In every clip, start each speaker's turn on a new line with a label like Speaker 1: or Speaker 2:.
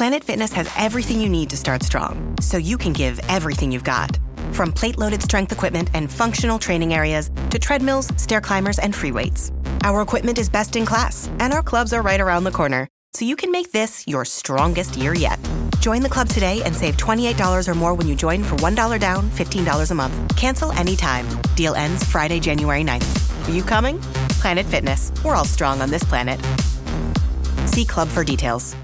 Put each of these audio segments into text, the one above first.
Speaker 1: Planet Fitness has everything you need to start strong, so you can give everything you've got. From plate-loaded strength equipment and functional training areas to treadmills, stair climbers, and free weights. Our equipment is best in class, and our clubs are right around the corner, so you can make this your strongest year yet. Join the club today and save $28 or more when you join for $1 down, $15 a month. Cancel anytime. Deal ends Friday, January 9th. Are you coming? Planet Fitness. We're all strong on this planet. See club for details.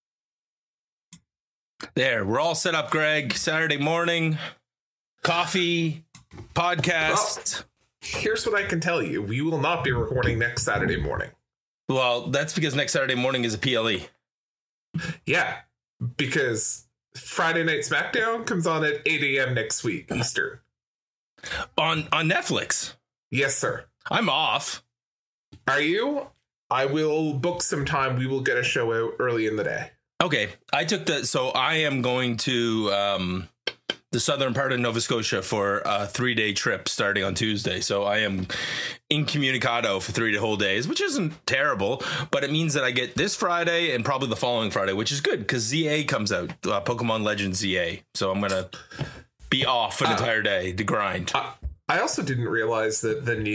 Speaker 2: There, we're all set up, Greg. Saturday morning, coffee, podcast.
Speaker 3: Well, here's what I can tell you. We will not be recording next Saturday morning.
Speaker 2: Well, that's because next Saturday morning is a PLE.
Speaker 3: Yeah, because Friday Night SmackDown comes on at 8 a.m. next week, Eastern.
Speaker 2: On Netflix?
Speaker 3: Yes, sir.
Speaker 2: I'm off.
Speaker 3: Are you? I will book some time. We will get a show out early in the day.
Speaker 2: Okay. So I am going to the southern part of Nova Scotia for a 3-day trip starting on Tuesday. So I am incommunicado for 3 whole days, which isn't terrible, but it means that I get this Friday and probably the following Friday, which is good because ZA comes out, Pokemon Legends ZA. So I'm going to be off an entire day to grind.
Speaker 3: I also didn't realize that the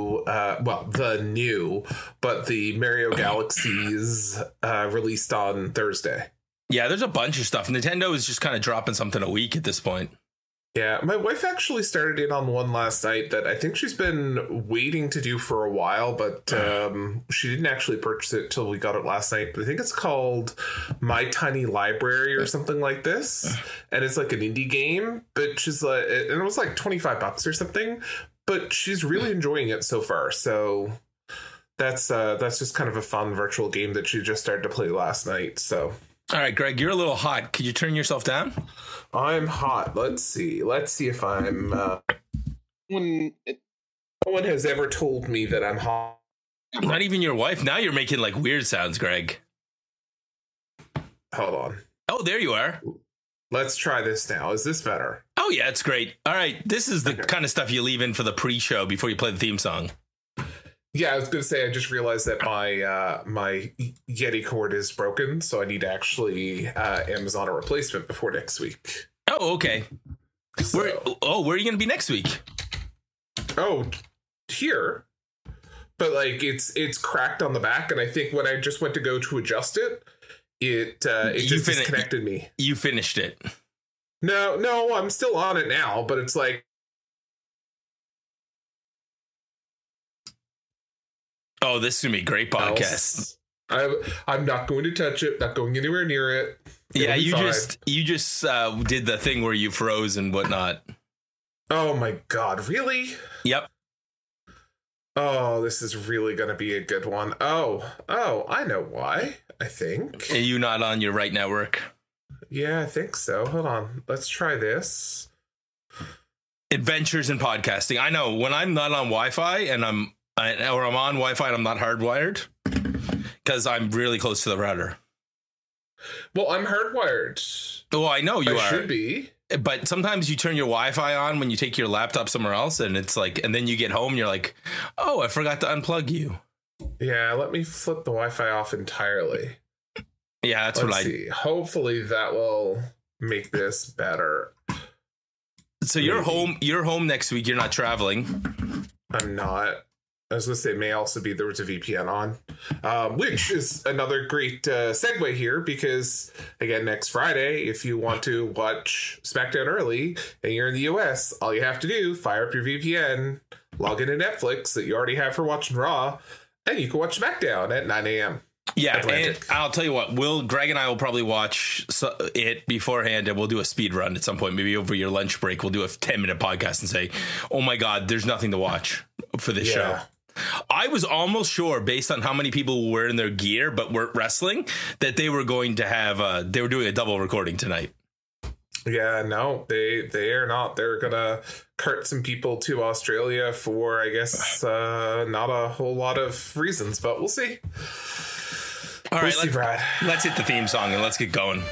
Speaker 3: Mario Galaxies released on Thursday.
Speaker 2: Yeah, there's a bunch of stuff. Nintendo is just kind of dropping something a week at this point.
Speaker 3: Yeah, my wife actually started in on one last night that I think she's been waiting to do for a while, but she didn't actually purchase it till we got it last night. But I think it's called My Tiny Library or something like this. And it's like an indie game, but she's like, and it was like $25 or something, but she's really enjoying it so far. So that's just kind of a fun virtual game that she just started to play last night. So.
Speaker 2: All right, Greg, you're a little hot. Could you turn yourself down?
Speaker 3: I'm hot. Let's see if I'm. No one has ever told me that I'm hot.
Speaker 2: Not even your wife. Now you're making like weird sounds, Greg.
Speaker 3: Hold on.
Speaker 2: Oh, there you are.
Speaker 3: Let's try this now. Is this better?
Speaker 2: Oh, yeah, it's great. All right. This is the kind of stuff you leave in for the pre-show before you play the theme song.
Speaker 3: Yeah, I was going to say, I just realized that my Yeti cord is broken, so I need to actually Amazon a replacement before next week.
Speaker 2: Oh, okay. So, where are you going to be next week?
Speaker 3: Oh, here. But like it's cracked on the back, and I think when I just went to go to adjust it, it just disconnected me.
Speaker 2: You finished it.
Speaker 3: No, I'm still on it now, but it's like.
Speaker 2: Oh, this is going to be a great podcast.
Speaker 3: I'm not going to touch it, not going anywhere near it.
Speaker 2: Yeah, you just did the thing where you froze and whatnot.
Speaker 3: Oh my God, really?
Speaker 2: Yep.
Speaker 3: Oh, this is really going to be a good one. Oh, I know why, I think.
Speaker 2: Are you not on your right network?
Speaker 3: Yeah, I think so. Hold on. Let's try this.
Speaker 2: Adventures in podcasting. I know when I'm not on Wi-Fi and I'm on Wi-Fi and I'm not hardwired because I'm really close to the router.
Speaker 3: Well, I'm hardwired.
Speaker 2: Well, I know you are.
Speaker 3: Should be.
Speaker 2: But sometimes you turn your Wi-Fi on when you take your laptop somewhere else, and it's like, and then you get home and you're like, oh, I forgot to unplug you.
Speaker 3: Yeah, let me flip the Wi-Fi off entirely.
Speaker 2: Yeah, that's Let's
Speaker 3: see. Hopefully that will make this better.
Speaker 2: So you're home next week. You're not traveling.
Speaker 3: I'm not. I was going to say, may also be there was a VPN on, which is another great segue here because, again, next Friday, if you want to watch SmackDown early and you're in the US, all you have to do, fire up your VPN, log into Netflix that you already have for watching Raw, and you can watch SmackDown at 9 a.m.
Speaker 2: Yeah,
Speaker 3: Atlantic.
Speaker 2: And I'll tell you what, Greg and I will probably watch it beforehand, and we'll do a speed run at some point, maybe over your lunch break. We'll do a 10-minute podcast and say, oh my God, there's nothing to watch for this show. I was almost sure, based on how many people were in their gear but weren't wrestling, that they were going to have they were doing a double recording tonight.
Speaker 3: Yeah, no, they are not. They're gonna cart some people to Australia for, I guess, not a whole lot of reasons, but we'll see.
Speaker 2: All right,
Speaker 3: see, Brad.
Speaker 2: Let's hit the theme song and let's get going.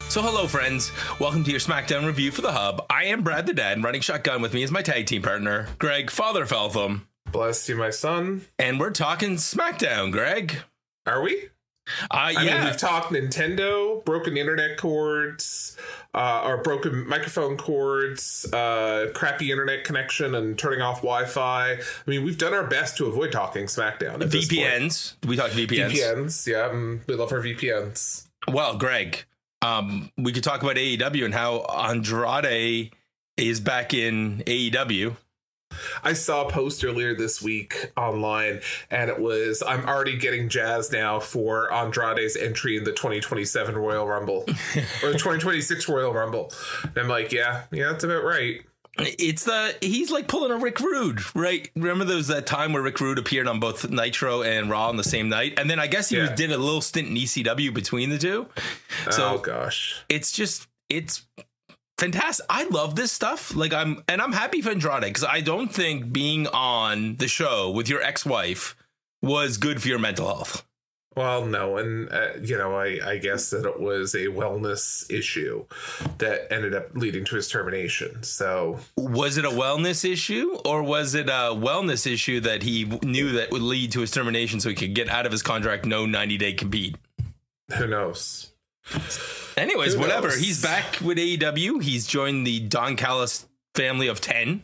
Speaker 2: So hello, friends. Welcome to your SmackDown review for The Hub. I am Brad the Dad, and running shotgun with me is my tag team partner, Greg Father Feltham.
Speaker 3: Bless you, my son.
Speaker 2: And we're talking SmackDown, Greg.
Speaker 3: Are we? I mean, we've talked Nintendo, broken internet cords, or broken microphone cords, crappy internet connection, and turning off Wi-Fi. I mean, we've done our best to avoid talking SmackDown.
Speaker 2: VPNs. We talked VPNs.
Speaker 3: VPNs, yeah. We love our VPNs.
Speaker 2: Well, Greg, we could talk about AEW and how Andrade is back in AEW.
Speaker 3: I saw a post earlier this week online, and it was, I'm already getting jazzed now for Andrade's entry in the 2027 Royal Rumble, or the 2026 Royal Rumble. And I'm like, yeah, that's about right.
Speaker 2: He's like pulling a Rick Rude, right? Remember that time where Rick Rude appeared on both Nitro and Raw on the same night? And then I guess he did a little stint in ECW between the two. So,
Speaker 3: oh, gosh.
Speaker 2: It's fantastic. I love this stuff. I'm happy for Andrade because I don't think being on the show with your ex-wife was good for your mental health.
Speaker 3: Well, no. And, I guess that it was a wellness issue that ended up leading to his termination. So
Speaker 2: was it a wellness issue, or was it a wellness issue that he knew that would lead to his termination so he could get out of his contract, no 90-day compete?
Speaker 3: Who knows?
Speaker 2: Anyways, whatever. He's back with AEW. He's joined the Don Callis family of 10.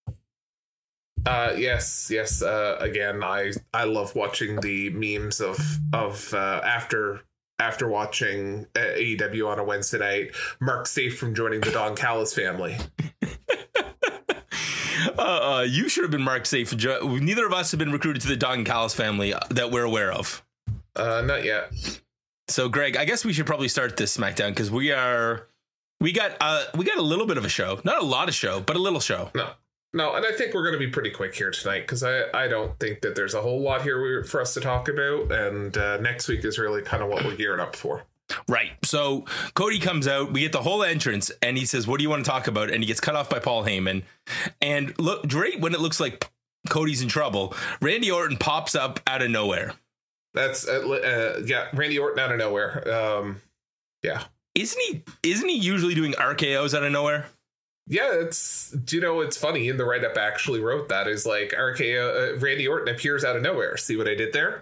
Speaker 3: Yes. Again, I love watching the memes of after watching AEW on a Wednesday night. Mark safe from joining the Don Callis family.
Speaker 2: You should have been marked safe. Neither of us have been recruited to the Don Callis family that we're aware of.
Speaker 3: Not yet.
Speaker 2: So, Greg, I guess we should probably start this SmackDown because we got a little bit of a show, not a lot of show, but a little show.
Speaker 3: No, and I think we're going to be pretty quick here tonight because I don't think that there's a whole lot here for us to talk about, and next week is really kind of what we're gearing up for.
Speaker 2: Right. So Cody comes out, we get the whole entrance, and he says, "What do you want to talk about?" And he gets cut off by Paul Heyman. And look, right when it looks like Cody's in trouble, Randy Orton pops up out of nowhere.
Speaker 3: That's Randy Orton out of nowhere. Yeah.
Speaker 2: Isn't he usually doing RKOs out of nowhere?
Speaker 3: Yeah, it's funny. In the write-up actually wrote that is like RKO. Randy Orton appears out of nowhere. See what I did there?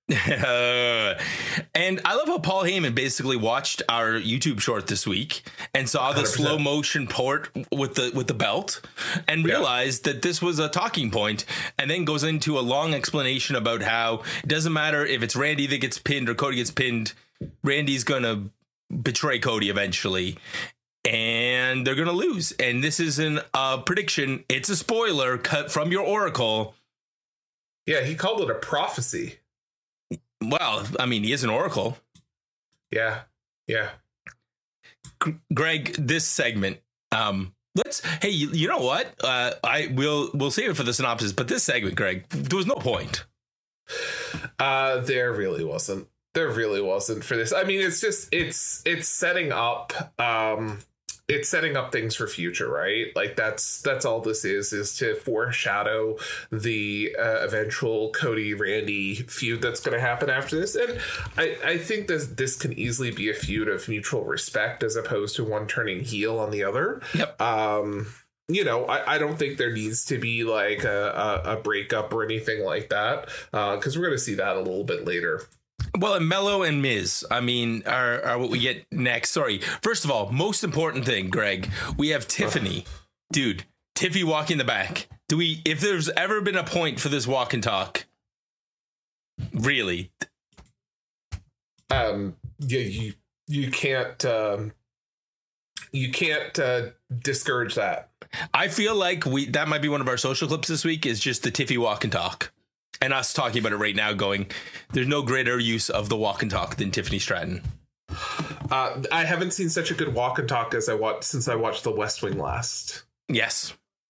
Speaker 2: And I love how Paul Heyman basically watched our YouTube short this week and saw the 100%. Slow motion port with the belt and realized that this was a talking point, and then goes into a long explanation about how it doesn't matter if it's Randy that gets pinned or Cody gets pinned. Randy's gonna betray Cody eventually, and they're gonna lose. And this isn't a prediction; it's a spoiler cut from your oracle.
Speaker 3: Yeah, he called it a prophecy.
Speaker 2: Well, I mean, he is an oracle.
Speaker 3: Yeah.
Speaker 2: Greg, this segment, hey, you know what? We'll save it for the synopsis, but this segment, Greg, there was no point.
Speaker 3: There really wasn't. For this. I mean, it's setting up things for future, right? Like that's all this is to foreshadow the eventual Cody Randy feud that's going to happen after this. And I think this can easily be a feud of mutual respect as opposed to one turning heel on the other.
Speaker 2: Yep.
Speaker 3: I don't think there needs to be like a breakup or anything like that, because we're going to see that a little bit later.
Speaker 2: Well, and Mello and Miz, I mean, are what we get next. Sorry. First of all, most important thing, Greg, we have Tiffany. Dude, Tiffy walking the back. If there's ever been a point for this walk and talk, really?
Speaker 3: You can't discourage that.
Speaker 2: I feel like that might be one of our social clips this week is just the Tiffy walk and talk. And us talking about it right now going, there's no greater use of the walk and talk than Tiffany Stratton.
Speaker 3: I haven't seen such a good walk and talk since I watched The West Wing last.
Speaker 2: Yes.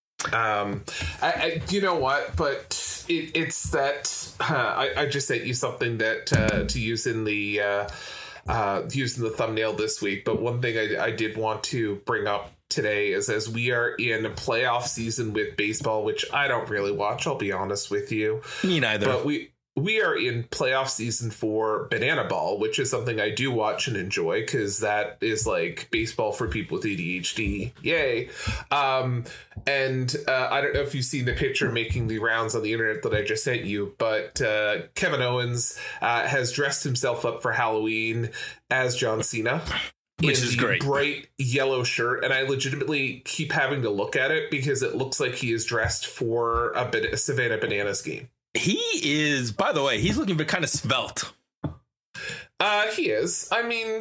Speaker 3: You know what? But it's that I just sent you something that to use in the thumbnail this week. But one thing I did want to bring up today is as we are in a playoff season with baseball, which I don't really watch, I'll be honest with you.
Speaker 2: Me neither.
Speaker 3: But we are in playoff season for Banana Ball, which is something I do watch and enjoy because that is like baseball for people with ADHD. Yay. And I don't know if you've seen the picture making the rounds on the internet that I just sent you, but Kevin Owens has dressed himself up for Halloween as John Cena.
Speaker 2: Which is great.
Speaker 3: Bright yellow shirt, and I legitimately keep having to look at it because it looks like he is dressed for a Savannah Bananas game.
Speaker 2: He is, by the way, he's looking kind of svelte.
Speaker 3: He is. I mean,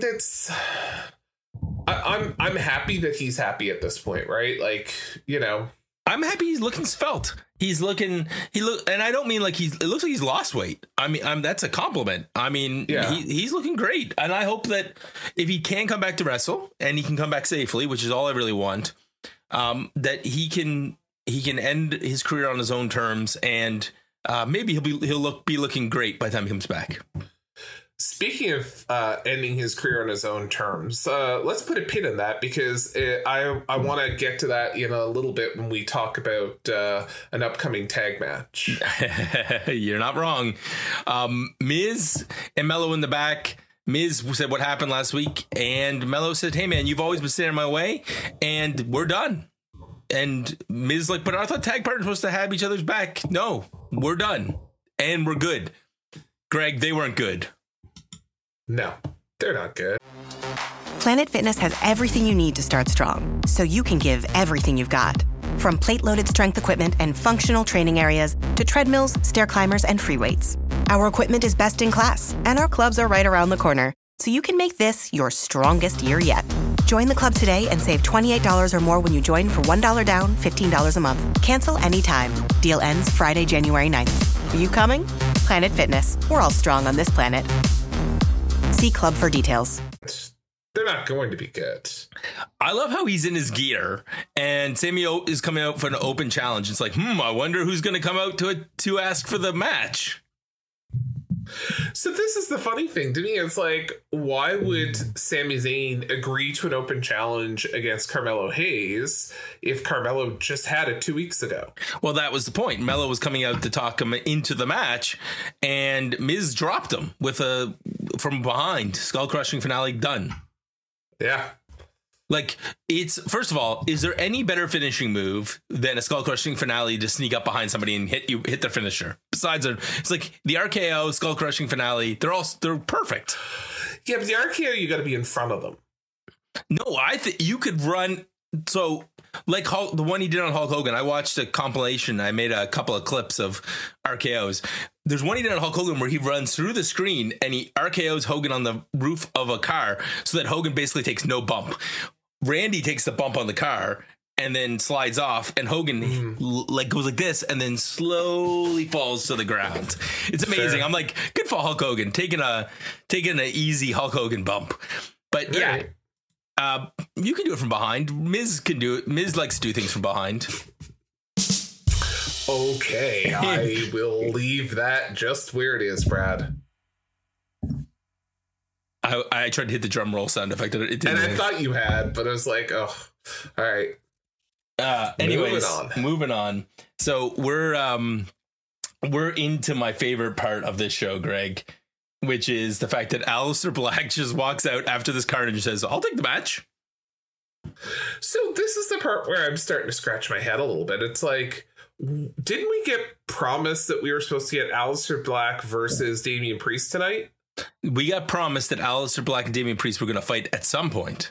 Speaker 3: I'm happy that he's happy at this point, right? Like, you know,
Speaker 2: I'm happy he's looking svelte. And I don't mean like it looks like he's lost weight. I mean, that's a compliment. I mean,
Speaker 3: yeah.
Speaker 2: He's looking great. And I hope that if he can come back to wrestle and he can come back safely, which is all I really want, that he can end his career on his own terms, and maybe he'll be looking great by the time he comes back.
Speaker 3: Speaking of ending his career on his own terms, let's put a pin in that because I want to get to that in a little bit when we talk about an upcoming tag match.
Speaker 2: You're not wrong. Miz and Mello in the back. Miz said what happened last week, and Mello said, "Hey man, you've always been standing in my way, and we're done." And Miz like, "But I thought tag partners were supposed to have each other's back." No, we're done, and we're good. Greg, they weren't good.
Speaker 3: No, they're not good.
Speaker 1: Planet Fitness has everything you need to start strong, so you can give everything you've got. From plate-loaded strength equipment and functional training areas to treadmills, stair climbers, and free weights. Our equipment is best in class, and our clubs are right around the corner, so you can make this your strongest year yet. Join the club today and save $28 or more when you join for $1 down, $15 a month. Cancel anytime. Deal ends Friday, January 9th. Are you coming? Planet Fitness. We're all strong on this planet. See club for details.
Speaker 3: They're not going to be good.
Speaker 2: I love how he's in his gear and Sami is coming out for an open challenge. It's like, I wonder who's going to come out to ask for the match.
Speaker 3: So this is the funny thing to me. It's like, why would Sami Zayn agree to an open challenge against Carmelo Hayes if Carmelo just had it 2 weeks ago?
Speaker 2: Well, that was the point. Melo was coming out to talk him into the match, and Miz dropped him with from behind skull crushing finale done.
Speaker 3: Yeah.
Speaker 2: Like, it's, first of all, is there any better finishing move than a skull crushing finale to sneak up behind somebody and hit their finisher? Besides, it's like the RKO, skull crushing finale. They're perfect.
Speaker 3: Yeah, but the RKO, you got to be in front of them.
Speaker 2: No, I think you could run. So, like the one he did on Hulk Hogan, I watched a compilation. I made a couple of clips of RKOs. There's one he did on Hulk Hogan where he runs through the screen and he RKOs Hogan on the roof of a car so that Hogan basically takes no bump. Randy takes the bump on the car and then slides off, and Hogan like goes like this and then slowly falls to the ground. It's amazing. Fair. I'm like, good for Hulk Hogan taking an easy Hulk Hogan bump. But yeah. You can do it from behind. Miz can do it. Miz likes to do things from behind.
Speaker 3: Okay, I will leave that just where it is, Brad.
Speaker 2: I tried to hit the drum roll sound effect. It didn't.
Speaker 3: And I thought you had, but I was like, oh, all right.
Speaker 2: Anyways, moving on. So we're into my favorite part of this show, Greg, which is the fact that Aleister Black just walks out after this carnage and says, "I'll take the match."
Speaker 3: So this is the part where I'm starting to scratch my head a little bit. It's like, didn't we get promised that we were supposed to get Aleister Black versus Damian Priest tonight?
Speaker 2: We got promised that Aleister Black and Damian Priest were going to fight at some point.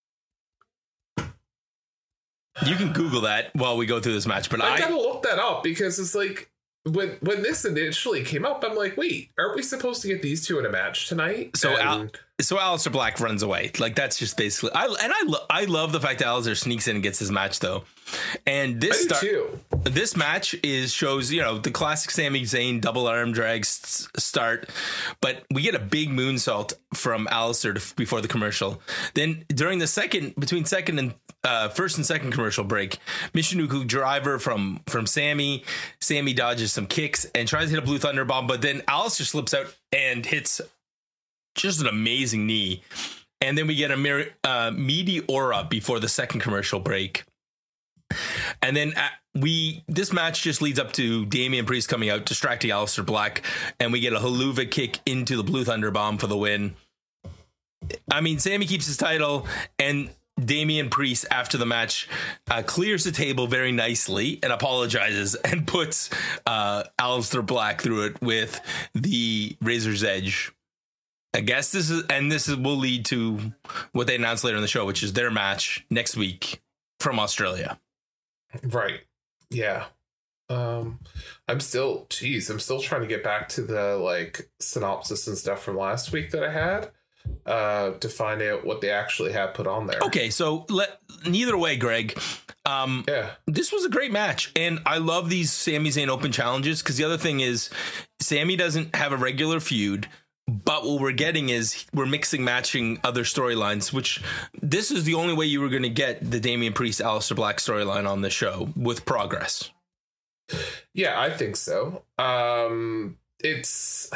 Speaker 2: You can Google that while we go through this match, but I
Speaker 3: gotta look that up because it's like when this initially came up, I'm like, wait, aren't we supposed to get these two in a match tonight?
Speaker 2: So Aleister Black runs away. Like, that's just basically. I love the fact that Aleister sneaks in and gets his match though, and this match shows the classic Sami Zayn double arm drag start, but we get a big moonsault from Aleister before the commercial. Then during the between second and first and second commercial break, Michinoku driver from Sami. Sami dodges some kicks and tries to hit a Blue Thunder Bomb, but then Aleister slips out and hits just an amazing knee. And then we get a Meteora before the second commercial break. And then this match just leads up to Damian Priest coming out, distracting Aleister Black, and we get a Helluva Kick into the Blue Thunder Bomb for the win. I mean, Sammy keeps his title, and Damian Priest, after the match, clears the table very nicely and apologizes and puts Aleister Black through it with the Razor's Edge. I guess this will lead to what they announced later in the show, which is their match next week from Australia.
Speaker 3: Right. Yeah. I'm still trying to get back to the synopsis and stuff from last week that I had to find out what they actually had put on there.
Speaker 2: Okay, so neither way, Greg. This was a great match, and I love these Sami Zayn Open challenges because the other thing is Sami doesn't have a regular feud. But what we're getting is we're matching other storylines, which this is the only way you were going to get the Damian Priest, Aleister Black storyline on the show with Progress.
Speaker 3: Yeah, I think so. It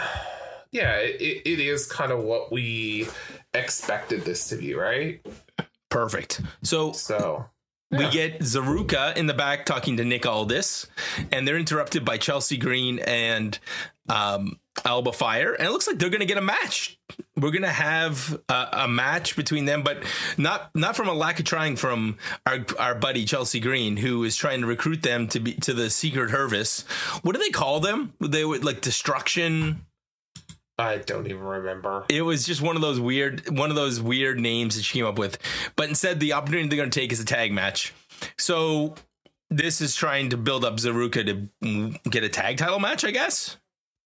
Speaker 3: is kind of what we expected this to be, right?
Speaker 2: Perfect. So we get Zaruka in the back talking to Nick Aldis, and they're interrupted by Chelsea Green and Alba Fire, and it looks like they're going to get a match. We're going to have a match between them, but not from a lack of trying from our buddy Chelsea Green, who is trying to recruit them to the Secret Service. What do they call them? They would Destruction.
Speaker 3: I don't even remember.
Speaker 2: It was just one of those weird names that she came up with. But instead, the opportunity they're going to take is a tag match. So this is trying to build up Zaruka to get a tag title match, I guess.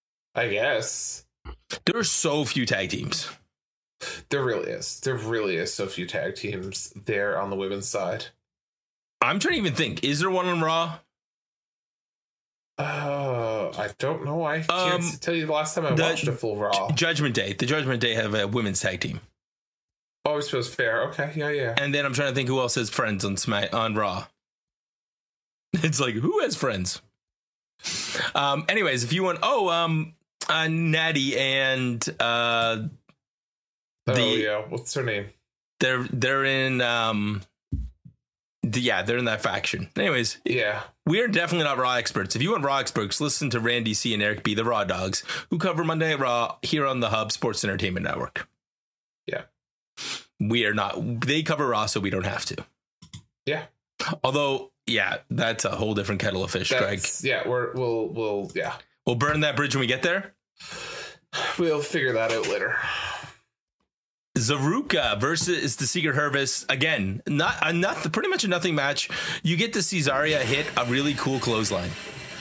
Speaker 2: There are so few tag teams.
Speaker 3: There really is. There really is so few tag teams there on the women's side.
Speaker 2: I'm trying to even think. Is there one on Raw?
Speaker 3: I don't know. I can't tell you the last time I watched a full Raw.
Speaker 2: Judgment Day. The Judgment Day have a women's tag team.
Speaker 3: Oh, I suppose fair. Okay, yeah.
Speaker 2: And then I'm trying to think who else has friends on Raw. It's like, who has friends? Anyways, if you want, Natty and
Speaker 3: what's her name?
Speaker 2: They're in they're in that faction. Anyways, we are definitely not Raw experts. If you want Raw experts, listen to Randy C and Eric B, the Raw Dogs, who cover Monday Night Raw here on the Hub Sports Entertainment Network. Yeah, we are not. They cover Raw, so we don't have to. Yeah. Although, that's a whole different kettle of fish, Greg.
Speaker 3: Yeah, we'll
Speaker 2: burn that bridge when we get there.
Speaker 3: We'll figure that out later.
Speaker 2: Zaruka versus the Secret Service. Again, pretty much a nothing match. You get to see Zarya hit a really cool clothesline.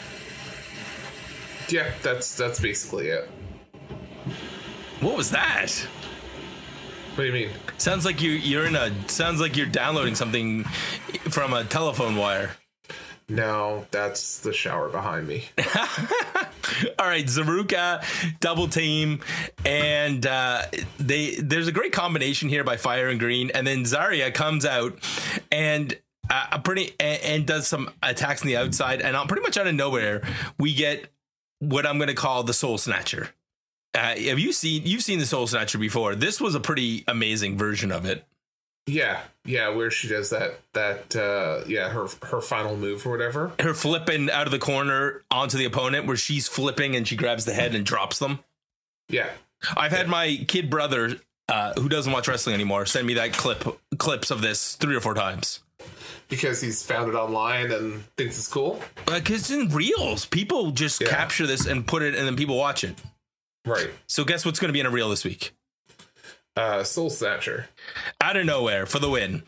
Speaker 3: Yeah, that's basically it.
Speaker 2: What was that?
Speaker 3: What do you mean?
Speaker 2: Sounds like you're downloading something from a telephone wire.
Speaker 3: No, that's the shower behind me.
Speaker 2: All right, Zaruka double team, and there's a great combination here by Fire and Green, and then Zarya comes out and does some attacks on the outside, and pretty much out of nowhere we get what I'm going to call the Soul Snatcher. You've seen the Soul Snatcher before. This was a pretty amazing version of it.
Speaker 3: Yeah, where she does that her final move or whatever.
Speaker 2: Her flipping out of the corner onto the opponent where she's flipping and she grabs the head and drops them. Yeah. I've had my kid brother, who doesn't watch wrestling anymore, send me that clips of this 3 or 4 times.
Speaker 3: Because he's found it online and thinks it's cool?
Speaker 2: Because it's in reels. People just capture this and put it, and then people watch it. Right. So guess what's going to be in a reel this week?
Speaker 3: Soul Snatcher.
Speaker 2: Out of nowhere for the win.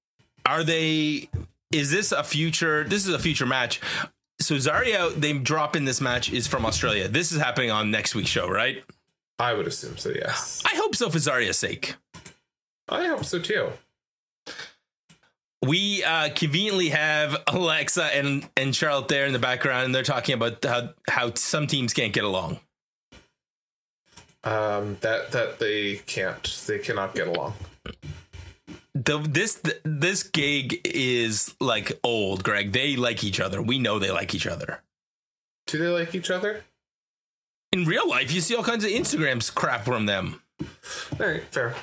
Speaker 2: Is this a future match? So Zarya, they drop in this match, is from Australia. This is happening on next week's show, right?
Speaker 3: I would assume so, yes.
Speaker 2: I hope so for Zarya's sake.
Speaker 3: I hope so too.
Speaker 2: We conveniently have Alexa and Charlotte there in the background, and they're talking about how some teams can't get along.
Speaker 3: That they cannot get along.
Speaker 2: This gig is like old, Greg. They like each other. We know they like each other.
Speaker 3: Do they like each other?
Speaker 2: In real life, you see all kinds of Instagrams crap from them.
Speaker 3: All right, fair.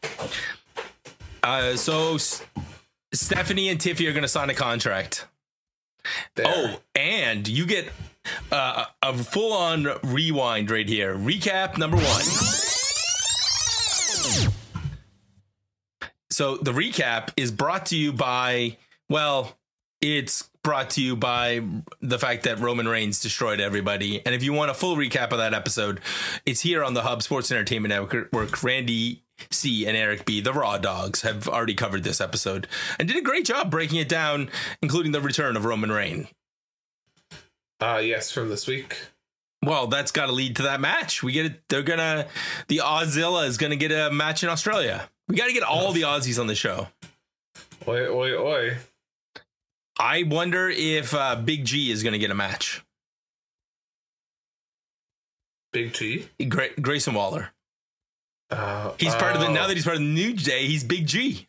Speaker 2: So Stephanie and Tiffy are going to sign a contract.
Speaker 3: there.
Speaker 2: Oh, and you get a full-on rewind right here. Recap number 1. So the recap is brought to you by, well, it's brought to you by the fact that Roman Reigns destroyed everybody. And if you want a full recap of that episode, it's here on the Hub Sports Entertainment Network. Randy C and Eric B, the Raw Dogs, have already covered this episode and did a great job breaking it down, including the return of Roman Reigns.
Speaker 3: Yes, from this week.
Speaker 2: Well, that's got to lead to that match. We get it. The Auszilla is going to get a match in Australia. We got to get all the Aussies on the show.
Speaker 3: Oi, oi, oi.
Speaker 2: I wonder if Big G is going to get a match.
Speaker 3: Big G?
Speaker 2: Grayson Waller. He's part of now that he's part of the New Day, he's Big G.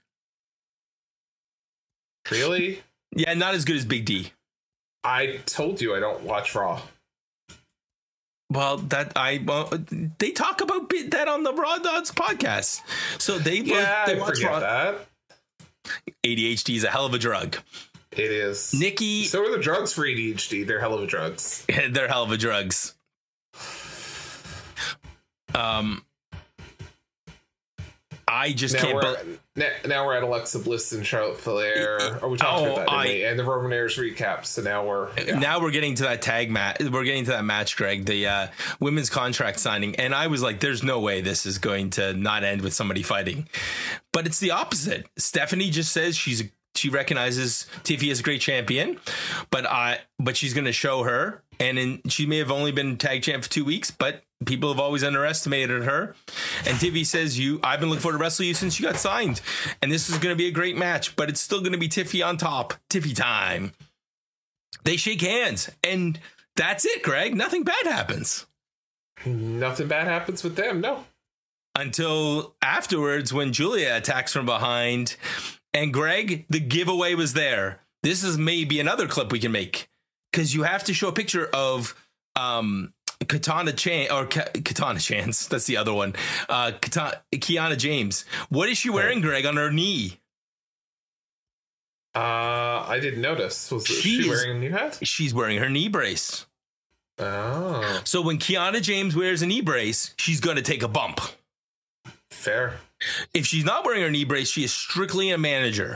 Speaker 3: Really?
Speaker 2: Yeah, not as good as Big D.
Speaker 3: I told you I don't watch Raw.
Speaker 2: Well, they talk about that on the Raw Dogs podcast. So they watch Raw.
Speaker 3: That.
Speaker 2: ADHD is a hell of a drug.
Speaker 3: It is.
Speaker 2: Nikki.
Speaker 3: So are the drugs for ADHD. They're hell of a drugs.
Speaker 2: They're hell of a drugs. I just
Speaker 3: now we're at Alexa Bliss and Charlotte Flair. Are we talking about that? And the Roman Reigns recap. So now we're getting to that tag match. We're getting to that match, Greg. The women's contract signing, and I was like, "There's no way this is going to not end with somebody fighting," but it's the opposite. Stephanie just says she recognizes Tiffy as a great champion, but she's going to show her. And she may have only been tag champ for 2 weeks, but people have always underestimated her. And Tiffy says, I've been looking forward to wrestle you since you got signed. And this is going to be a great match, but it's still going to be Tiffy on top. Tiffy time. They shake hands. And that's it, Greg. Nothing bad happens. Nothing bad happens with them, no.
Speaker 2: Until afterwards when Julia attacks from behind. And Greg, the giveaway was there. This is maybe another clip we can make. Because you have to show a picture of Katana Chance. That's the other one. Kiana James. What is she wearing, Greg, on her knee?
Speaker 3: I didn't notice. Was she wearing a knee pad?
Speaker 2: She's wearing her knee brace.
Speaker 3: Oh.
Speaker 2: So when Kiana James wears a knee brace, she's going to take a bump.
Speaker 3: Fair.
Speaker 2: If she's not wearing her knee brace, she is strictly a manager.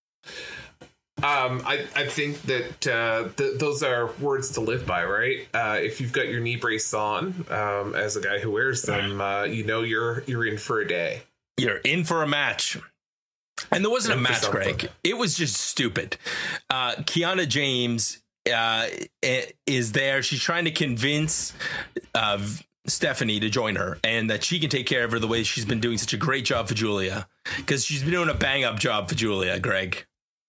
Speaker 3: I think that those are words to live by, right? If you've got your knee brace on, as a guy who wears them, you're in for a day.
Speaker 2: You're in for a match. And there wasn't a match, Greg. It was just stupid. Kiana James is there. She's trying to convince Stephanie to join her and that she can take care of her the way she's been doing such a great job for Julia. Because she's been doing a bang-up job for Julia, Greg.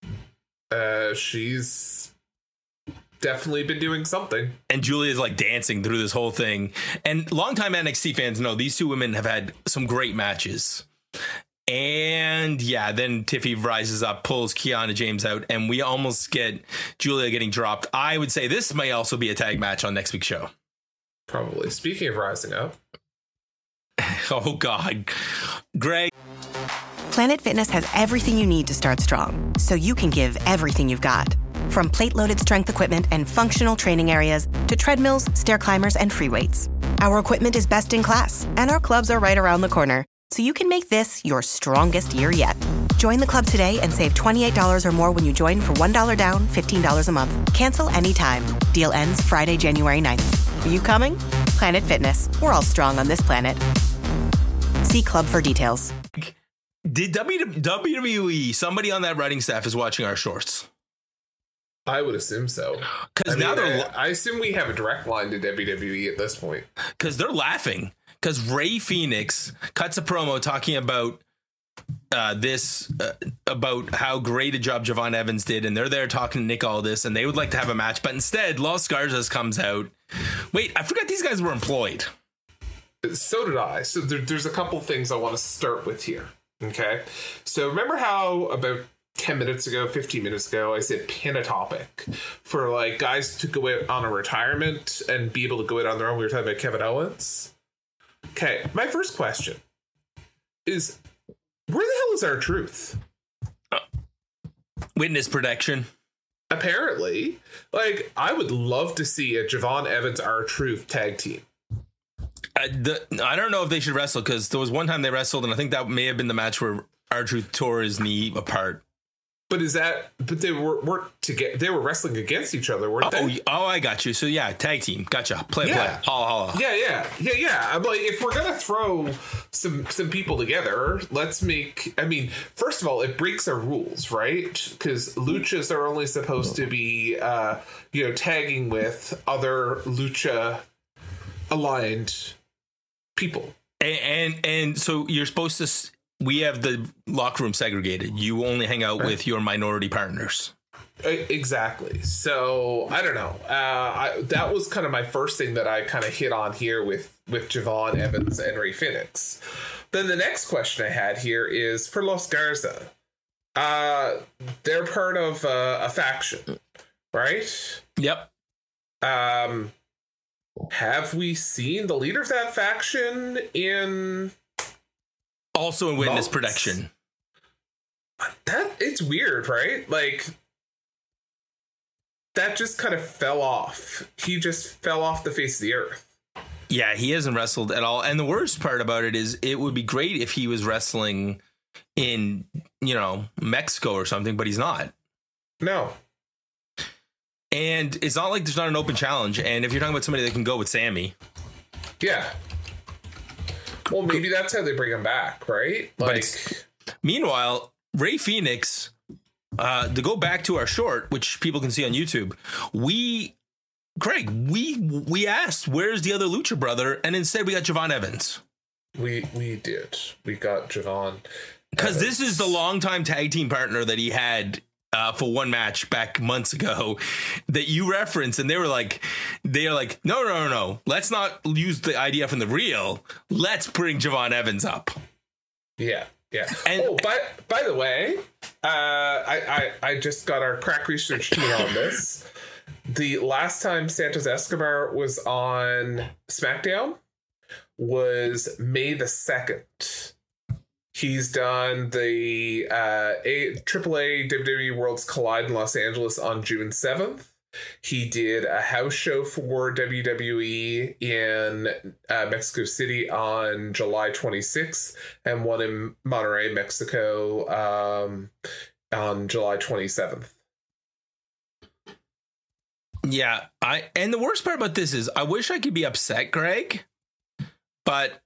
Speaker 3: She's definitely been doing something.
Speaker 2: And Julia's like dancing through this whole thing. And longtime NXT fans know these two women have had some great matches. And then Tiffy rises up, pulls Kiana James out, and we almost get Julia getting dropped. I would say this may also be a tag match on next week's show.
Speaker 3: Probably. Speaking of rising up.
Speaker 2: Oh, God. Greg.
Speaker 1: Planet Fitness has everything you need to start strong, so you can give everything you've got. From plate-loaded strength equipment and functional training areas to treadmills, stair climbers, and free weights. Our equipment is best in class, and our clubs are right around the corner, so you can make this your strongest year yet. Join the club today and save $28 or more when you join for $1 down, $15 a month. Cancel anytime. Deal ends Friday, January 9th. Are you coming? Planet Fitness. We're all strong on this planet. See club for details.
Speaker 2: Did WWE, somebody on that writing staff is watching our shorts?
Speaker 3: I would assume so.
Speaker 2: Because
Speaker 3: I assume we have a direct line to WWE at this point.
Speaker 2: Because they're laughing. Because Ray Phoenix cuts a promo talking about about how great a job Javon Evans did, and they're there talking to Nick Aldis, and they would like to have a match, but instead, Los Garza comes out. Wait, I forgot these guys were employed.
Speaker 3: So did I. So there's a couple things I want to start with here. Okay, so remember how about 10 minutes ago, 15 minutes ago, I said pin a topic for like guys to go out on a retirement and be able to go out on their own. We were talking about Kevin Owens. Okay, my first question is, where the hell is our truth?
Speaker 2: Witness protection.
Speaker 3: apparently. Like, I would love to see a Javon Evans R-Truth tag team.
Speaker 2: I don't know if they should wrestle, because there was one time they wrestled, and I think that may have been the match where R-Truth tore his knee apart.
Speaker 3: But they weren't together. They were wrestling against each other, weren't they?
Speaker 2: Oh, I got you. So yeah, tag team. Gotcha. Play. Holla.
Speaker 3: Yeah. I'm like, if we're gonna throw some people together, let's make. I mean, first of all, it breaks our rules, right? Because luchas are only supposed to be, tagging with other lucha aligned people,
Speaker 2: and so you're supposed to. We have the locker room segregated. You only hang out with your minority partners.
Speaker 3: Exactly. So I don't know. That was kind of my first thing that I kind of hit on here with Javon Evans and Rey Fenix. Then the next question I had here is for Los Garza. They're part of a faction, right?
Speaker 2: Yep.
Speaker 3: Have we seen the leader of that faction in...
Speaker 2: Also in witness protection.
Speaker 3: That it's weird, right? Like, that just kind of fell off. He just fell off the face of the earth.
Speaker 2: Yeah, he hasn't wrestled at all. And the worst part about it is it would be great if he was wrestling in, Mexico or something, but he's not.
Speaker 3: No.
Speaker 2: And it's not like there's not an open challenge. And if you're talking about somebody that can go with Sammy.
Speaker 3: Yeah. Well, maybe that's how they bring him back, right? Like,
Speaker 2: meanwhile, Rey Fenix, to go back to our short, which people can see on YouTube, we asked, where's the other Lucha brother? And instead we got Javon Evans.
Speaker 3: We did. We got Javon.
Speaker 2: Because this is the longtime tag team partner that he had for one match back months ago that you referenced, and they are like, no. Let's not use the idea from the reel. Let's bring Javon Evans up.
Speaker 3: Yeah. And by the way, I just got our crack research team on this. The last time Santos Escobar was on SmackDown was May the 2nd. He's done the AAA WWE Worlds Collide in Los Angeles on June 7th. He did a house show for WWE in Mexico City on July 26th and one in Monterrey, Mexico on July 27th.
Speaker 2: Yeah, and the worst part about this is I wish I could be upset, Greg, but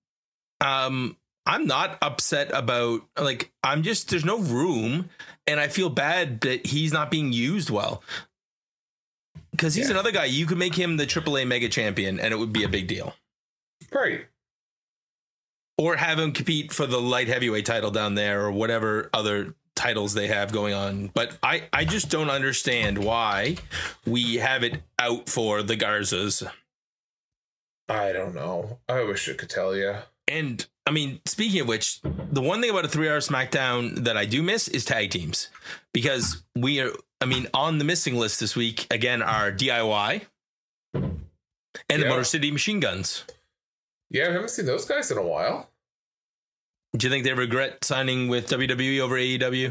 Speaker 2: I'm not upset about, like, there's no room, and I feel bad that he's not being used well. Because he's another guy, you could make him the AAA mega champion, and it would be a big deal.
Speaker 3: Right.
Speaker 2: Or have him compete for the light heavyweight title down there, or whatever other titles they have going on. But I just don't understand why we have it out for the Garzas.
Speaker 3: I don't know. I wish I could tell you.
Speaker 2: And I mean, speaking of which, the one thing about a 3-hour SmackDown that I do miss is tag teams, because on the missing list this week, again, are DIY and the Motor City Machine Guns. Yeah,
Speaker 3: I haven't seen those guys in a while.
Speaker 2: Do you think they regret signing with WWE over AEW?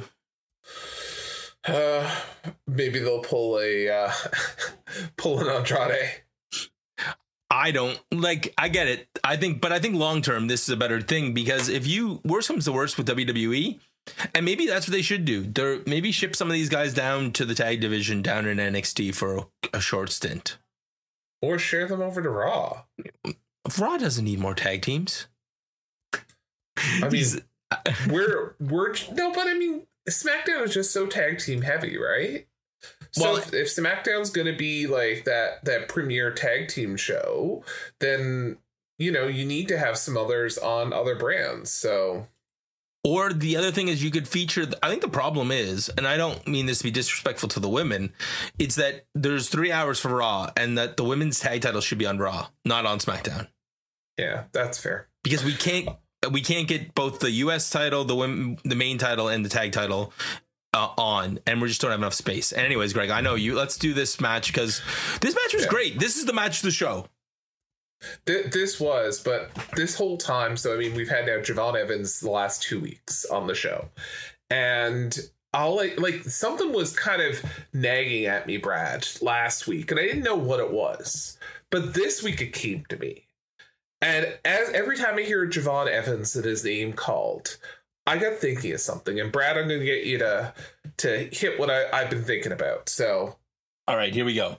Speaker 3: Maybe they'll pull an Andrade.
Speaker 2: I don't I get it. I think long term, this is a better thing, because if worst comes to worst with WWE, and maybe that's what they should do. Maybe ship some of these guys down to the tag division down in NXT for a short stint,
Speaker 3: or share them over to Raw.
Speaker 2: Raw doesn't need more tag teams.
Speaker 3: I mean, we're no, but I mean, SmackDown is just so tag team heavy, right? So if SmackDown's going to be like that premier tag team show, then, you need to have some others on other brands. So,
Speaker 2: or the other thing is you could feature, I think the problem is, and I don't mean this to be disrespectful to the women, it's that there's 3 hours for Raw, and that the women's tag title should be on Raw, not on SmackDown.
Speaker 3: Yeah, that's fair.
Speaker 2: Because we can't get both the US title, the main title, and the tag title on, and we just don't have enough space. And anyways, Greg, I know you. Let's do this match, because this match was great. This is the match of the show.
Speaker 3: This was, but this whole time, so I mean, we've had now Javon Evans the last 2 weeks on the show, and I'll like something was kind of nagging at me, Brad, last week, and I didn't know what it was. But this week it came to me. And as every time I hear Javon Evans and his name called, I got thinking of something. And Brad, I'm going to get you to hit what I've been thinking about. So,
Speaker 2: all right, here we go.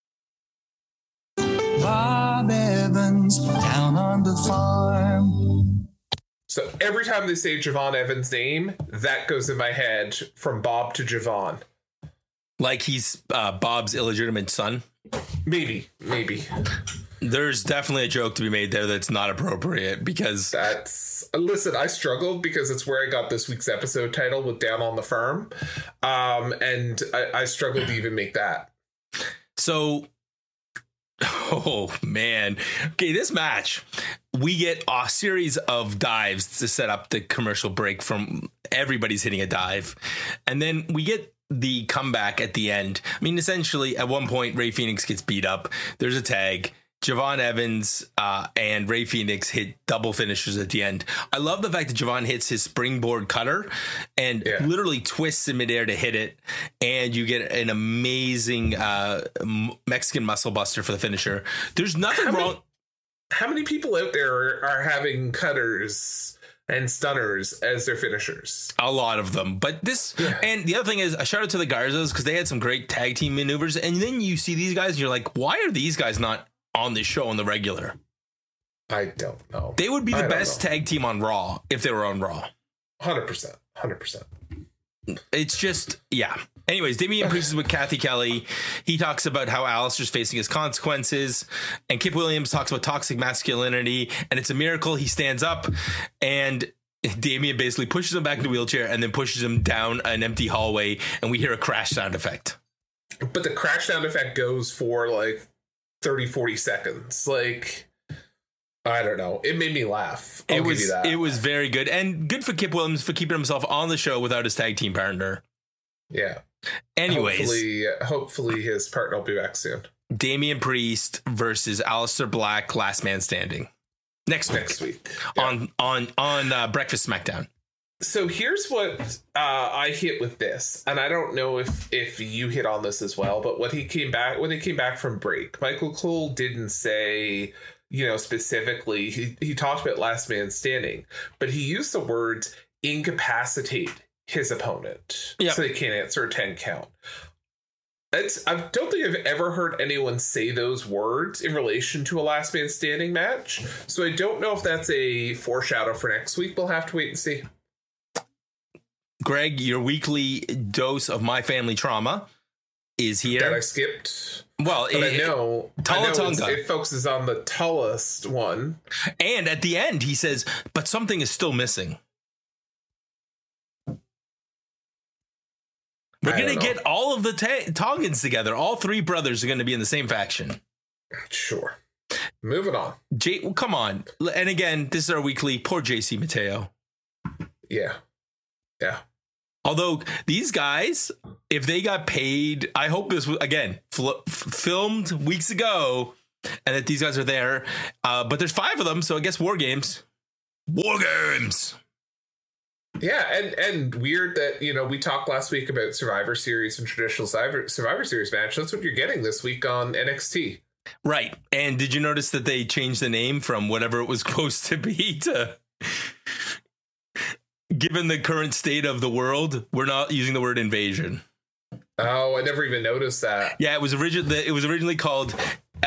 Speaker 4: Bob Evans down on the farm.
Speaker 3: So every time they say Javon Evans' name, that goes in my head from Bob to Javon.
Speaker 2: Like he's Bob's illegitimate son?
Speaker 3: Maybe.
Speaker 2: There's definitely a joke to be made there that's not appropriate because
Speaker 3: listen, I struggled because it's where I got this week's episode title with Down on the Farm. And I struggled to even make that.
Speaker 2: So, oh man. Okay, this match, we get a series of dives to set up the commercial break from everybody's hitting a dive. And then we get the comeback at the end. I mean, essentially, at one point, Ray Phoenix gets beat up. There's a tag. Javon Evans and Ray Phoenix hit double finishers at the end. I love the fact that Javon hits his springboard cutter and literally twists in midair to hit it. And you get an amazing Mexican muscle buster for the finisher. There's nothing wrong.
Speaker 3: How many people out there are having cutters and stunners as their finishers?
Speaker 2: A lot of them. But this, and the other thing is, a shout out to the Garzas because they had some great tag team maneuvers. And then you see these guys and you're like, why are these guys not on this show on the regular?
Speaker 3: I don't know.
Speaker 2: They would be the best tag team on Raw if they were on Raw.
Speaker 3: 100%.
Speaker 2: It's just, yeah. Anyways, Damian Priest is with Kathy Kelly. He talks about how Alistair's facing his consequences, and Kip Williams talks about toxic masculinity, and it's a miracle he stands up, and Damian basically pushes him back in the wheelchair and then pushes him down an empty hallway, and we hear a crash sound effect.
Speaker 3: But the crash sound effect goes for like 30, 40 seconds. Like, I don't know. It made me laugh. I'll give you that.
Speaker 2: It was very good, and good for Kip Williams for keeping himself on the show without his tag team partner.
Speaker 3: Yeah.
Speaker 2: Anyways,
Speaker 3: hopefully his partner will be back soon.
Speaker 2: Damian Priest versus Aleister Black, Last Man Standing. Next week. Yeah. on Breakfast SmackDown.
Speaker 3: So here's what I hit with this, and I don't know if you hit on this as well, but when he came back from break, Michael Cole didn't say, specifically, he talked about Last Man Standing, but he used the words incapacitate his opponent so they can't answer a 10 count. I don't think I've ever heard anyone say those words in relation to a Last Man Standing match. So I don't know if that's a foreshadow for next week. We'll have to wait and see.
Speaker 2: Greg, your weekly dose of my family trauma is here.
Speaker 3: That I skipped.
Speaker 2: Well,
Speaker 3: I know it focuses on the tallest one.
Speaker 2: And at the end, he says, but something is still missing. We're going to get all of the Tongans together. All three brothers are going to be in the same faction.
Speaker 3: Sure. Moving on.
Speaker 2: Well, come on. And again, this is our weekly. Poor JC Mateo.
Speaker 3: Yeah.
Speaker 2: Although these guys, if they got paid, I hope this was, again, filmed weeks ago and that these guys are there. But there's 5 of them. So I guess War Games.
Speaker 3: Yeah, and weird that, we talked last week about Survivor Series and traditional Survivor Series match. That's what you're getting this week on NXT.
Speaker 2: Right. And did you notice that they changed the name from whatever it was supposed to be to... Given the current state of the world, we're not using the word invasion.
Speaker 3: Oh, I never even noticed that.
Speaker 2: Yeah, it was originally called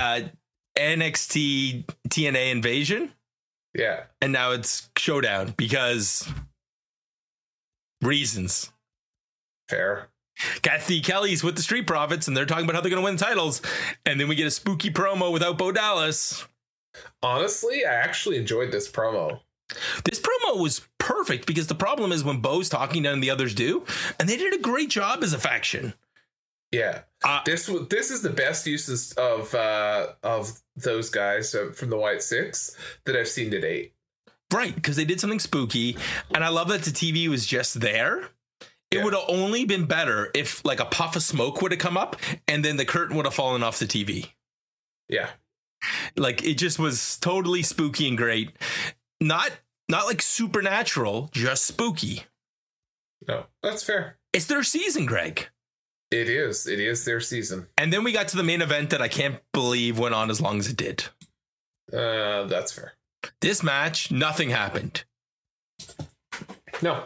Speaker 2: NXT TNA Invasion.
Speaker 3: Yeah.
Speaker 2: And now it's Showdown because... reasons.
Speaker 3: Fair.
Speaker 2: Kathy Kelly's with the Street Profits, and they're talking about how they're going to win titles. And then we get a spooky promo without Bo Dallas.
Speaker 3: Honestly, I actually enjoyed this promo.
Speaker 2: This promo was perfect because the problem is when Bo's talking, none of the others do. And they did a great job as a faction.
Speaker 3: Yeah. This is the best uses of those guys from the White Six that I've seen to date.
Speaker 2: Right, because they did something spooky, and I love that the TV was just there. It would have only been better if like a puff of smoke would have come up and then the curtain would have fallen off the TV.
Speaker 3: Yeah.
Speaker 2: Like it just was totally spooky and great. Not like supernatural, just spooky.
Speaker 3: No, that's fair.
Speaker 2: It's their season, Greg.
Speaker 3: It is their season.
Speaker 2: And then we got to the main event that I can't believe went on as long as it did.
Speaker 3: That's fair.
Speaker 2: This match, nothing happened.
Speaker 3: No,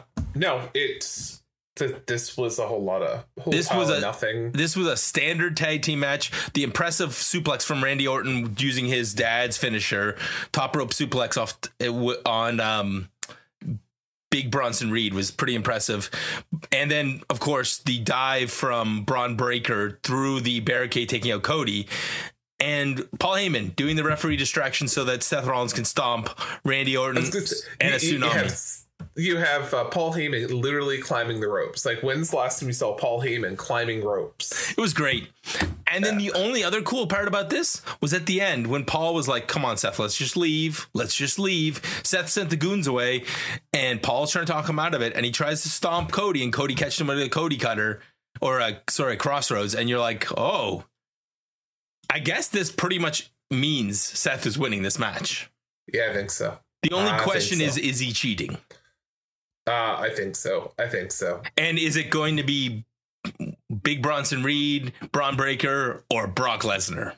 Speaker 3: this was a whole lot of nothing.
Speaker 2: This was a standard tag team match. The impressive suplex from Randy Orton using his dad's finisher, top rope suplex on Big Bronson Reed was pretty impressive. And then, of course, the dive from Braun Breaker through the barricade, taking out Cody. And Paul Heyman doing the referee distraction so that Seth Rollins can stomp Randy Orton and a tsunami.
Speaker 3: You have Paul Heyman literally climbing the ropes. Like, when's the last time you saw Paul Heyman climbing ropes?
Speaker 2: It was great. And then the only other cool part about this was at the end when Paul was like, come on, Seth, let's just leave. Seth sent the goons away and Paul's trying to talk him out of it. And he tries to stomp Cody and Cody catches him with a Cody cutter crossroads. And you're like, oh, I guess this pretty much means Seth is winning this match.
Speaker 3: Yeah, I think so.
Speaker 2: The only question is he cheating?
Speaker 3: I think so.
Speaker 2: And is it going to be Big Bronson Reed, Braun Breaker, or Brock Lesnar?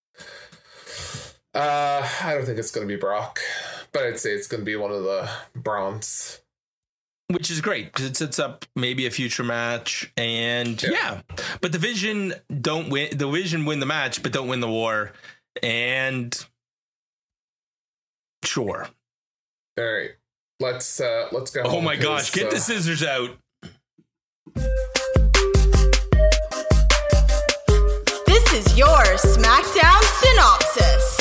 Speaker 3: I don't think it's going to be Brock, but I'd say it's going to be one of the Browns.
Speaker 2: Which is great because it sets up maybe a future match. And yeah, but the Vision win the match, but don't win the war. And sure.
Speaker 3: All right. Let's go.
Speaker 2: Oh my gosh, get the scissors out.
Speaker 5: This is your SmackDown synopsis.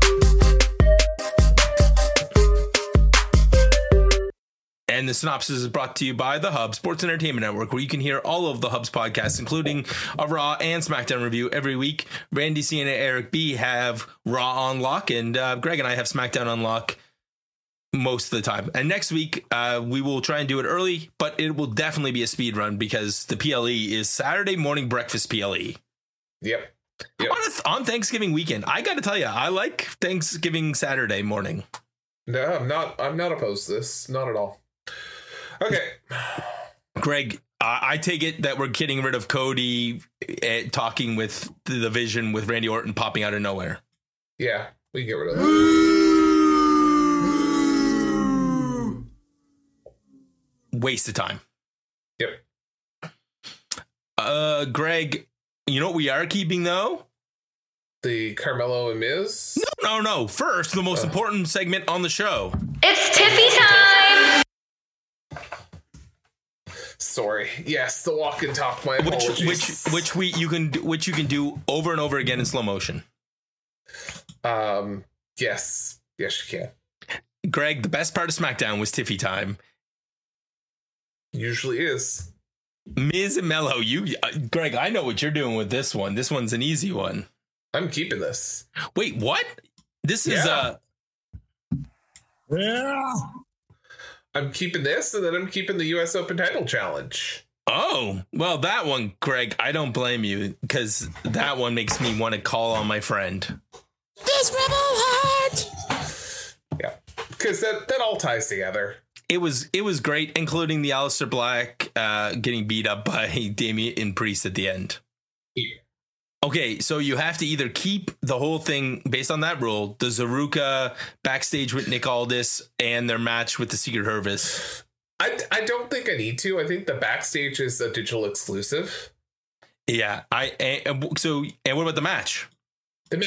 Speaker 2: And the synopsis is brought to you by The Hub, Sports Entertainment Network, where you can hear all of The Hub's podcasts, including a Raw and SmackDown review every week. Randy C and Eric B have Raw on lock, and Greg and I have SmackDown on lock most of the time. And next week, we will try and do it early, but it will definitely be a speed run because the PLE is Saturday morning breakfast PLE.
Speaker 3: Yep.
Speaker 2: On Thanksgiving weekend. I got to tell you, I like Thanksgiving Saturday morning.
Speaker 3: No, I'm not opposed to this. Not at all. Okay.
Speaker 2: Greg, I take it that we're getting rid of Cody talking with the Vision with Randy Orton popping out of nowhere.
Speaker 3: Yeah, we can get rid of that.
Speaker 2: Waste of time.
Speaker 3: Yep.
Speaker 2: Greg, you know what we are keeping though?
Speaker 3: The Carmelo and Miz?
Speaker 2: No. First, the most important segment on the show.
Speaker 5: It's Tiffy time.
Speaker 3: Sorry. Yes, the walk and talk. My apologies.
Speaker 2: Which you can do over and over again in slow motion.
Speaker 3: Yes, you can.
Speaker 2: Greg, the best part of SmackDown was Tiffy time.
Speaker 3: Usually is.
Speaker 2: Miz and Mello, Greg, I know what you're doing with this one. This one's an easy one.
Speaker 3: I'm keeping this.
Speaker 2: Wait, what? This is
Speaker 3: I'm keeping this, and then I'm keeping the U.S. Open title challenge.
Speaker 2: Oh, well, that one, Greg, I don't blame you, because that one makes me want to call on my friend.
Speaker 3: This rebel heart! Yeah, because that all ties together.
Speaker 2: It was great, including the Aleister Black getting beat up by Damian Priest at the end.
Speaker 3: Yeah.
Speaker 2: Okay, so you have to either keep the whole thing based on that rule, the Zaruka backstage with Nick Aldis and their match with the Secret Service.
Speaker 3: I don't think I need to. I think the backstage is a digital exclusive.
Speaker 2: Yeah, and what about the match?
Speaker 3: The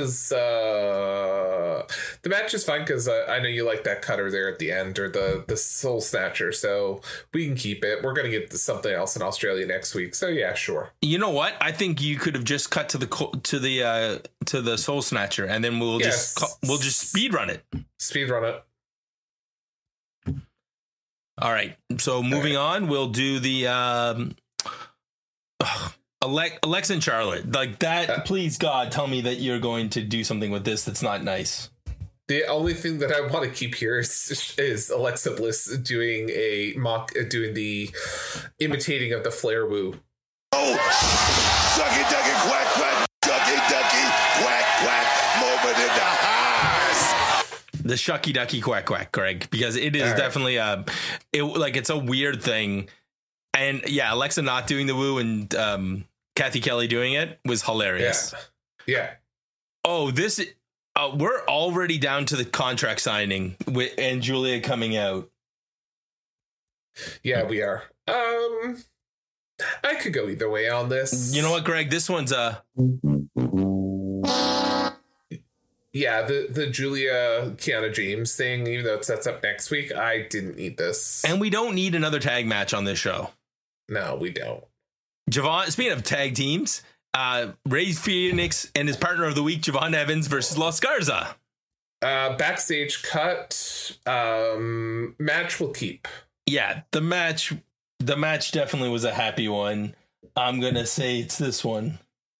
Speaker 3: match is fine because I know you like that cutter there at the end, or the Soul Snatcher, so we can keep it. We're gonna get something else in Australia next week, so yeah, sure.
Speaker 2: You know what? I think you could have just cut to the Soul Snatcher, and then we'll just speed run it.
Speaker 3: Speed run it.
Speaker 2: All right. So moving on, we'll do the Alexa and Charlotte, like that. Please God, tell me that you're going to do something with this that's not nice.
Speaker 3: The only thing that I want to keep here is Alexa Bliss doing the imitating of the Flair woo.
Speaker 6: Oh, ducky ducky quack quack, ducky ducky quack quack, moment in the house.
Speaker 2: The shucky ducky quack quack, Greg, because it is definitely it's a weird thing. And yeah, Alexa not doing the woo and Kathy Kelly doing it was hilarious.
Speaker 3: Yeah.
Speaker 2: Oh, this we're already down to the contract signing and Julia coming out.
Speaker 3: Yeah, we are. I could go either way on this.
Speaker 2: You know what, Greg? This one's
Speaker 3: yeah, the Julia Kiana James thing, even though it sets up next week, I didn't need this.
Speaker 2: And we don't need another tag match on this show.
Speaker 3: No, we don't.
Speaker 2: Javon, speaking of tag teams, Ray Phoenix and his partner of the week, Javon Evans versus Los Garza.
Speaker 3: Backstage cut. Match will keep.
Speaker 2: Yeah, the match definitely was a happy one. I'm gonna say it's this one.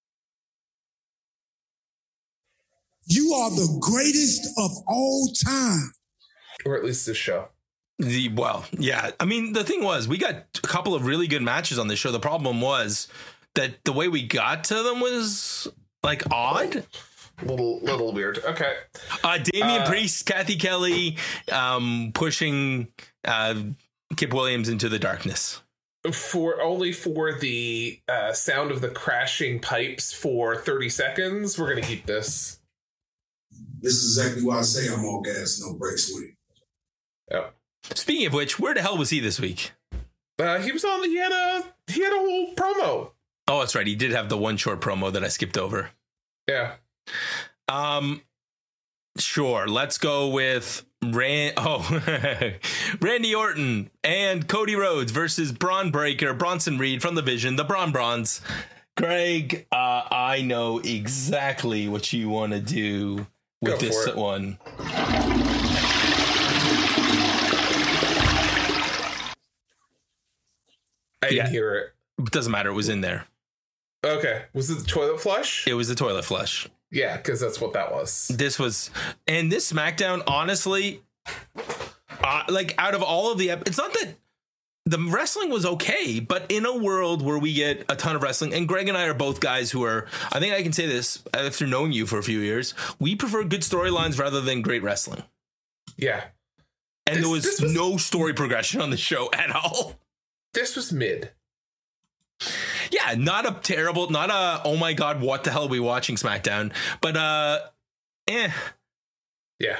Speaker 7: You are the greatest of all time.
Speaker 3: Or at least this show.
Speaker 2: Well, yeah. I mean, the thing was, we got a couple of really good matches on this show. The problem was that the way we got to them was like odd.
Speaker 3: Little weird. Okay.
Speaker 2: Damian Priest, Kathy Kelly, pushing Kip Williams into the darkness.
Speaker 3: For the sound of the crashing pipes for 30 seconds, we're gonna keep this.
Speaker 7: This is exactly why I say I'm all gas, no brakes with it.
Speaker 3: Yep.
Speaker 2: Speaking of which, where the hell was he this week?
Speaker 3: He was on. He had a whole promo.
Speaker 2: Oh, that's right. He did have the one short promo that I skipped over.
Speaker 3: Yeah.
Speaker 2: Sure. Let's go with Randy Orton and Cody Rhodes versus Braun Breaker, Bronson Reed from the Vision, the Bronze. Greg, I know exactly what you want to do with this one.
Speaker 3: I didn't hear it.
Speaker 2: It doesn't matter. It was in there.
Speaker 3: Okay. Was it the toilet flush?
Speaker 2: It was the toilet flush.
Speaker 3: Yeah, because that's what that was.
Speaker 2: This SmackDown, honestly, like out of all of it's not that the wrestling was okay, but in a world where we get a ton of wrestling, and Greg and I are both guys who are, I think I can say this after knowing you for a few years, we prefer good storylines rather than great wrestling.
Speaker 3: Yeah.
Speaker 2: And there was no story progression on the show at all.
Speaker 3: This was mid.
Speaker 2: Yeah, not a terrible, not a, oh my God, what the hell are we watching SmackDown? But,
Speaker 3: Yeah.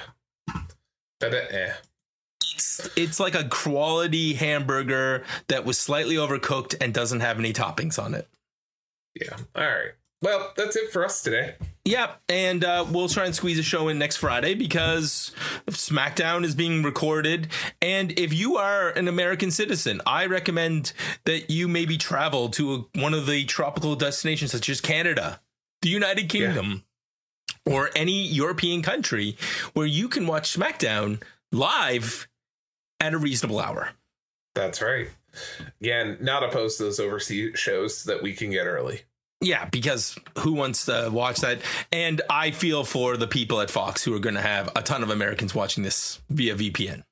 Speaker 2: It's like a quality hamburger that was slightly overcooked and doesn't have any toppings on it.
Speaker 3: Yeah. All right. Well, that's it for us today.
Speaker 2: Yeah, and we'll try and squeeze a show in next Friday because SmackDown is being recorded. And if you are an American citizen, I recommend that you maybe travel to one of the tropical destinations such as Canada, the United Kingdom, or any European country where you can watch SmackDown live at a reasonable hour.
Speaker 3: That's right. Again, not opposed to those overseas shows that we can get early.
Speaker 2: Yeah, because who wants to watch that? And I feel for the people at Fox who are going to have a ton of Americans watching this via VPN.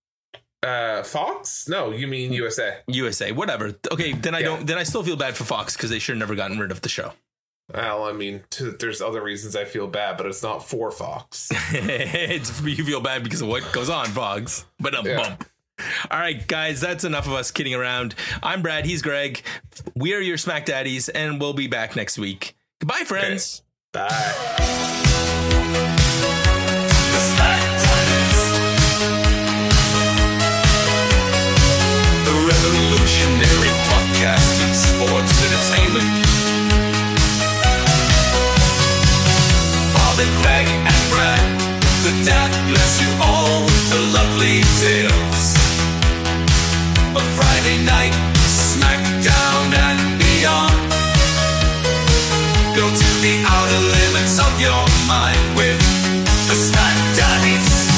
Speaker 3: Fox? No, you mean USA.
Speaker 2: USA, whatever. Okay, then I still feel bad for Fox because they should have never gotten rid of the show.
Speaker 3: Well, I mean, there's other reasons I feel bad, but it's not for Fox.
Speaker 2: You feel bad because of what goes on Fox. But bump. All right, guys, that's enough of us kidding around. I'm Brad. He's Greg. We are your Smack Daddies, and we'll be back next week. Goodbye, friends.
Speaker 3: Okay. Bye.
Speaker 6: The Smack Daddies. The revolutionary podcast in sports entertainment. Bobby, Greg, and Brad. The dad bless you all with the lovely tales. A Friday night, SmackDown and beyond. Go to the outer limits of your mind with the Smack Daddies.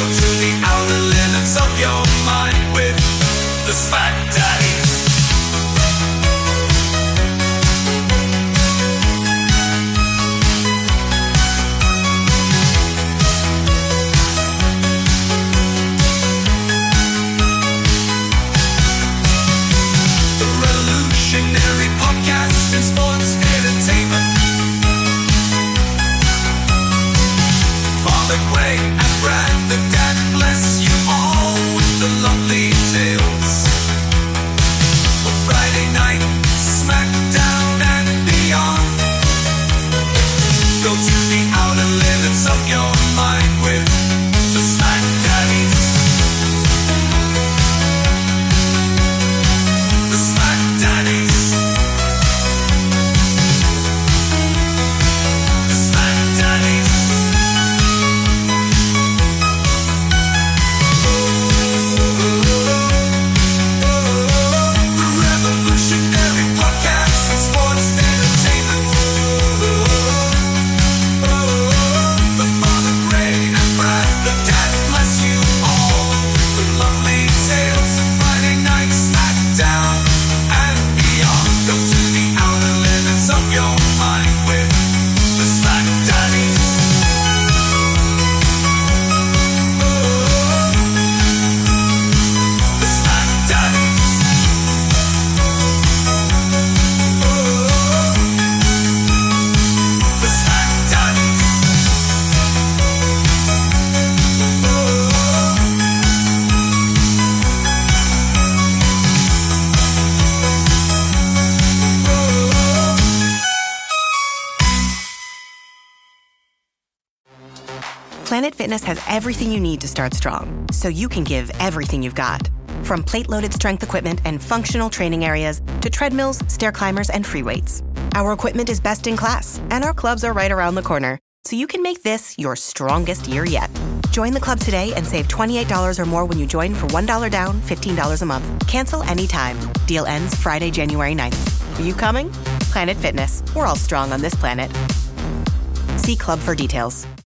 Speaker 6: to the outer limits of your mind with the Smack Daddies. The revolutionary podcast in sports entertainment. Father Greg and Brad, the dad bless you all with the lovely tales. For Friday night, SmackDown and beyond. Go to the outer limits of your mind with the Smack Daddies. The Smack Daddies. The Smack Daddies. The revolutionary podcast in sports entertainment. The Father Greg and Brad, the dad bless you all. The lovely tales of Friday night SmackDown and beyond. Go to the outer limits of your mind with the Smack Daddies. The Smack Daddies. The Smack Daddies.
Speaker 1: Planet Fitness has everything you need to start strong, so you can give everything you've got. From plate-loaded strength equipment and functional training areas to treadmills, stair climbers, and free weights. Our equipment is best in class, and our clubs are right around the corner, so you can make this your strongest year yet. Join the club today and save $28 or more when you join for $1 down, $15 a month. Cancel anytime. Deal ends Friday, January 9th. Are you coming? Planet Fitness. We're all strong on this planet. See club for details.